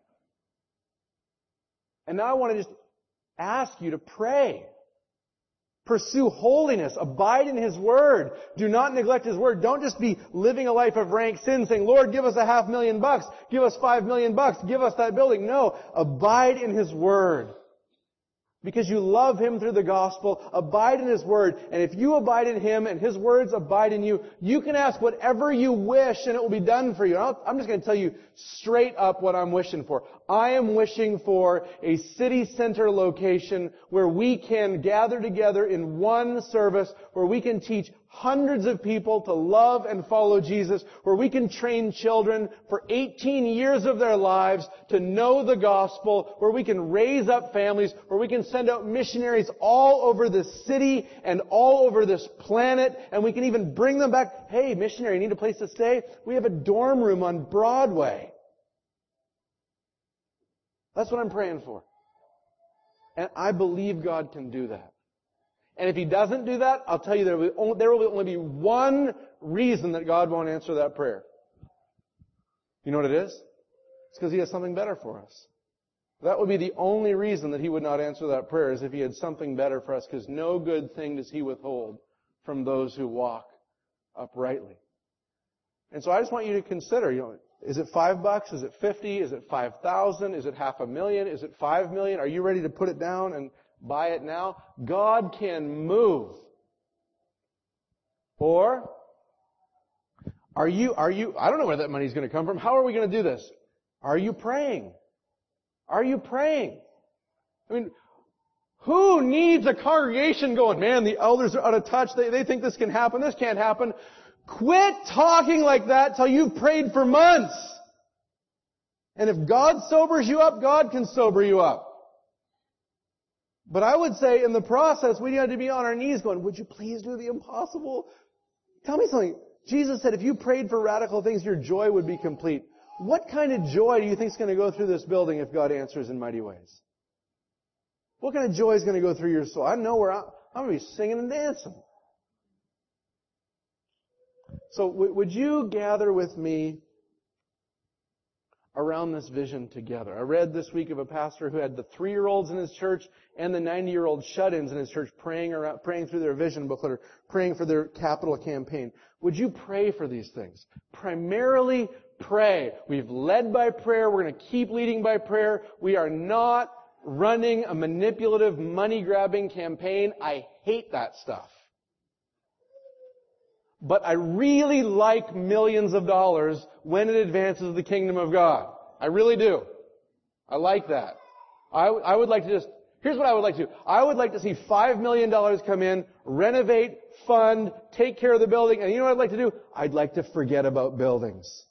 And now I want to just ask you to pray. Pursue holiness. Abide in His Word. Do not neglect His Word. Don't just be living a life of rank sin saying, Lord, give us $500,000. Give us $5 million. Give us that building. No. Abide in His Word. Because you love Him through the gospel, abide in His Word. And if you abide in Him and His words abide in you, you can ask whatever you wish and it will be done for you. I'm just going to tell you straight up what I'm wishing for. I am wishing for a city center location where we can gather together in one service, where we can teach hundreds of people to love and follow Jesus, where we can train children for 18 years of their lives to know the gospel, where we can raise up families, where we can send out missionaries all over this city and all over this planet, and we can even bring them back. Hey, missionary, need a place to stay? We have a dorm room on Broadway. That's what I'm praying for. And I believe God can do that. And if He doesn't do that, I'll tell you there will only be one reason that God won't answer that prayer. You know what it is? It's because He has something better for us. That would be the only reason that He would not answer that prayer, is if He had something better for us, because no good thing does He withhold from those who walk uprightly. And so I just want you to consider, is it $5? Is it 50? Is it 5,000? Is it $500,000? Is it 5 million? Are you ready to put it down and buy it now? God can move. Or are you, I don't know where that money's going to come from. How are we going to do this? Are you praying? Are you praying? I mean, who needs a congregation going, man, the elders are out of touch. They think this can happen. This can't happen. Quit talking like that till you've prayed for months. And if God sobers you up, God can sober you up. But I would say in the process, we need to be on our knees going, would you please do the impossible? Tell me something. Jesus said if you prayed for radical things, your joy would be complete. What kind of joy do you think is going to go through this building if God answers in mighty ways? What kind of joy is going to go through your soul? I know where I'm going to be singing and dancing. So would you gather with me around this vision together? I read this week of a pastor who had the 3-year-olds in his church and the 90-year-old shut-ins in his church praying through their vision booklet, or praying for their capital campaign. Would you pray for these things? Primarily pray. We've led by prayer. We're going to keep leading by prayer. We are not running a manipulative, money-grabbing campaign. I hate that stuff. But I really like millions of dollars when it advances the kingdom of God. I really do. I like that. I would like to here's what I would like to do. I would like to see $5 million come in, renovate, fund, take care of the building, and you know what I'd like to do? I'd like to forget about buildings.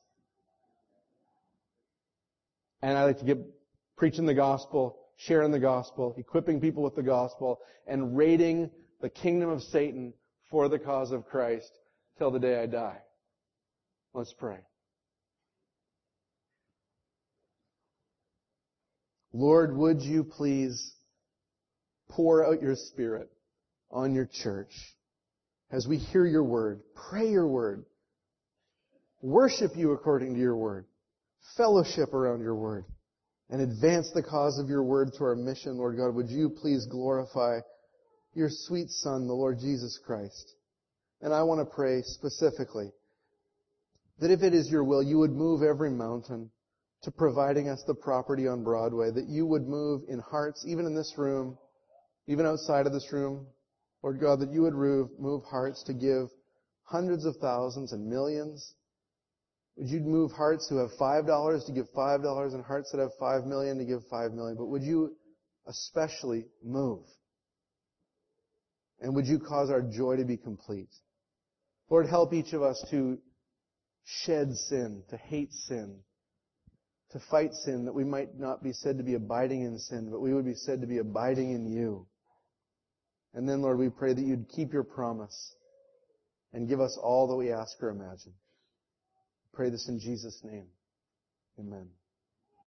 And I'd like to get preaching the gospel, sharing the gospel, equipping people with the gospel, and raiding the kingdom of Satan for the cause of Christ till the day I die. Let's pray. Lord, would you please pour out your Spirit on your church as we hear your word, pray your word, worship you according to your word, fellowship around your word, and advance the cause of your word to our mission, Lord God. Would you please glorify your sweet Son, the Lord Jesus Christ? And I want to pray specifically that if it is your will, you would move every mountain to providing us the property on Broadway, that you would move in hearts, even in this room, even outside of this room, Lord God, that you would move hearts to give hundreds of thousands and millions. Would you move hearts who have $5 to give $5 and hearts that have 5 million to give 5 million? But would you especially move? And would you cause our joy to be complete? Lord, help each of us to shed sin, to hate sin, to fight sin, that we might not be said to be abiding in sin, but we would be said to be abiding in you. And then, Lord, we pray that you'd keep your promise and give us all that we ask or imagine. Pray this in Jesus' name. Amen.